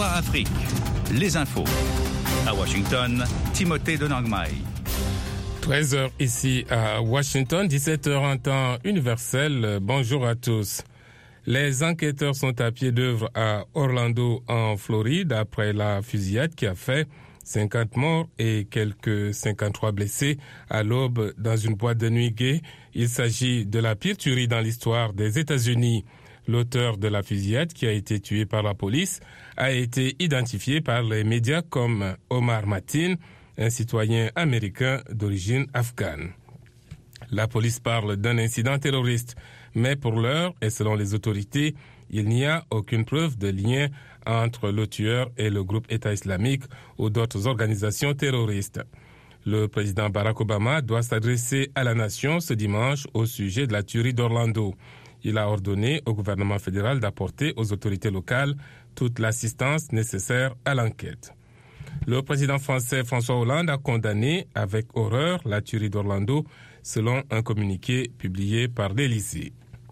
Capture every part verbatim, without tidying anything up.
V O A Afrique, les infos. À Washington, Timothée Donangmai. treize heures ici à Washington, dix-sept heures en temps universel. Bonjour à tous. Les enquêteurs sont à pied d'œuvre à Orlando, en Floride, après la fusillade qui a fait cinquante morts et quelques cinquante-trois blessés à l'aube dans une boîte de nuit gay. Il s'agit de la pire tuerie dans l'histoire des États-Unis. L'auteur de la fusillade, qui a été tué par la police, a été identifié par les médias comme Omar Mateen, un citoyen américain d'origine afghane. La police parle d'un incident terroriste, mais pour l'heure, et selon les autorités, il n'y a aucune preuve de lien entre le tueur et le groupe État islamique ou d'autres organisations terroristes. Le président Barack Obama doit s'adresser à la nation ce dimanche au sujet de la tuerie d'Orlando. Il a ordonné au gouvernement fédéral d'apporter aux autorités locales toute l'assistance nécessaire à l'enquête. Le président français François Hollande a condamné avec horreur la tuerie d'Orlando, selon un communiqué publié par l'Élysée.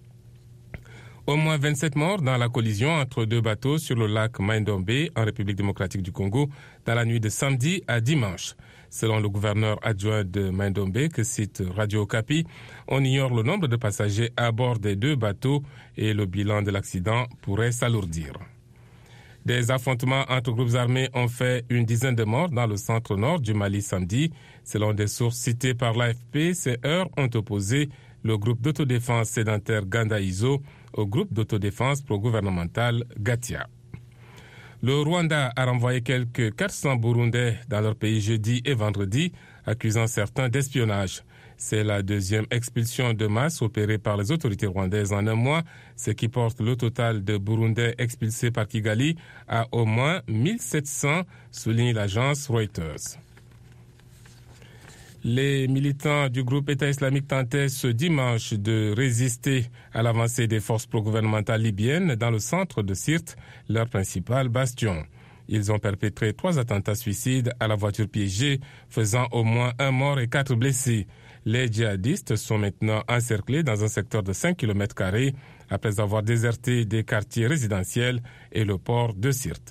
Au moins vingt-sept morts dans la collision entre deux bateaux sur le lac Mai-Ndombe en République démocratique du Congo dans la nuit de samedi à dimanche. Selon le gouverneur adjoint de Mai-Ndombe, que cite Radio Okapi, on ignore le nombre de passagers à bord des deux bateaux et le bilan de l'accident pourrait s'alourdir. Des affrontements entre groupes armés ont fait une dizaine de morts dans le centre-nord du Mali samedi. Selon des sources citées par l'A F P, ces heurts ont opposé le groupe d'autodéfense sédentaire Ganda-Iso au groupe d'autodéfense pro-gouvernemental Gatia. Le Rwanda a renvoyé quelques quatre cents Burundais dans leur pays jeudi et vendredi, accusant certains d'espionnage. C'est la deuxième expulsion de masse opérée par les autorités rwandaises en un mois, ce qui porte le total de Burundais expulsés par Kigali à au moins mille sept cents, souligne l'agence Reuters. Les militants du groupe État islamique tentaient ce dimanche de résister à l'avancée des forces pro-gouvernementales libyennes dans le centre de Sirte, leur principal bastion. Ils ont perpétré trois attentats suicides à la voiture piégée, faisant au moins un mort et quatre blessés. Les djihadistes sont maintenant encerclés dans un secteur de cinq kilomètres carrés après avoir déserté des quartiers résidentiels et le port de Sirte.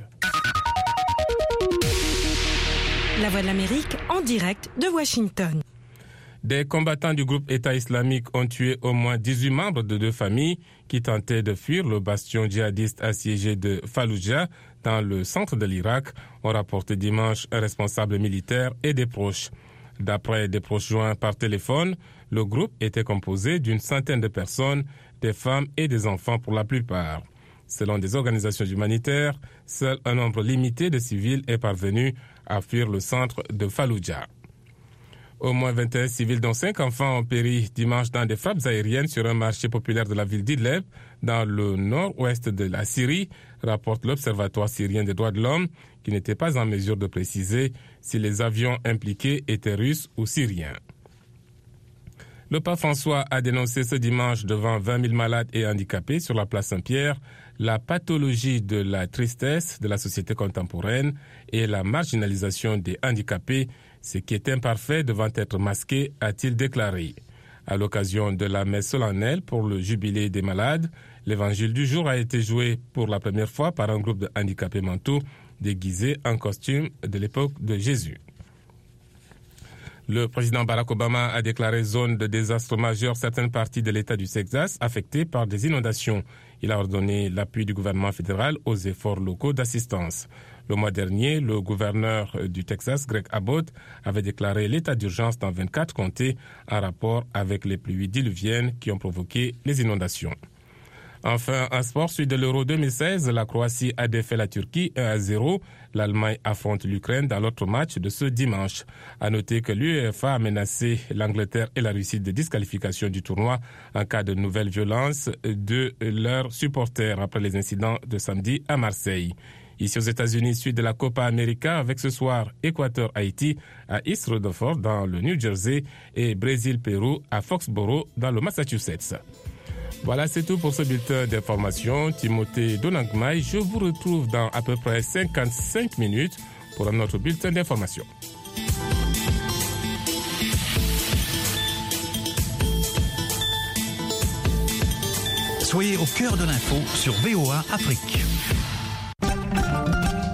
La Voix de l'Amérique en direct de Washington. Des combattants du groupe État islamique ont tué au moins dix-huit membres de deux familles qui tentaient de fuir le bastion djihadiste assiégé de Fallujah dans le centre de l'Irak, ont rapporté dimanche un responsable militaire et des proches. D'après des proches joints par téléphone, le groupe était composé d'une centaine de personnes, des femmes et des enfants pour la plupart. Selon des organisations humanitaires, seul un nombre limité de civils est parvenu à fuir le centre de Fallujah. Au moins vingt et un civils, dont cinq enfants, ont péri dimanche dans des frappes aériennes sur un marché populaire de la ville d'Idlib, dans le nord-ouest de la Syrie, rapporte l'Observatoire syrien des droits de l'homme, qui n'était pas en mesure de préciser si les avions impliqués étaient russes ou syriens. Le pape François a dénoncé ce dimanche devant vingt mille malades et handicapés sur la place Saint-Pierre la pathologie de la tristesse de la société contemporaine et la marginalisation des handicapés, ce qui est imparfait devant être masqué, a-t-il déclaré. À l'occasion de la messe solennelle pour le jubilé des malades, l'évangile du jour a été joué pour la première fois par un groupe de handicapés mentaux déguisés en costume de l'époque de Jésus. Le président Barack Obama a déclaré zone de désastre majeur certaines parties de l'État du Texas affectées par des inondations. Il a ordonné l'appui du gouvernement fédéral aux efforts locaux d'assistance. Le mois dernier, le gouverneur du Texas, Greg Abbott, avait déclaré l'état d'urgence dans vingt-quatre comtés en rapport avec les pluies diluviennes qui ont provoqué les inondations. Enfin, en sport, suite de l'Euro deux mille seize, la Croatie a défait la Turquie un à zéro. L'Allemagne affronte l'Ukraine dans l'autre match de ce dimanche. À noter que l'UEFA a menacé l'Angleterre et la Russie de disqualification du tournoi en cas de nouvelles violences de leurs supporters après les incidents de samedi à Marseille. Ici aux États-Unis, suite de la Copa América avec ce soir Équateur-Haïti à East Rutherford dans le New Jersey et Brésil-Pérou à Foxborough dans le Massachusetts. Voilà, c'est tout pour ce bulletin d'information. Timothée Donangmai, je vous retrouve dans à peu près cinquante-cinq minutes pour un autre bulletin d'information. Soyez au cœur de l'info sur V O A Afrique.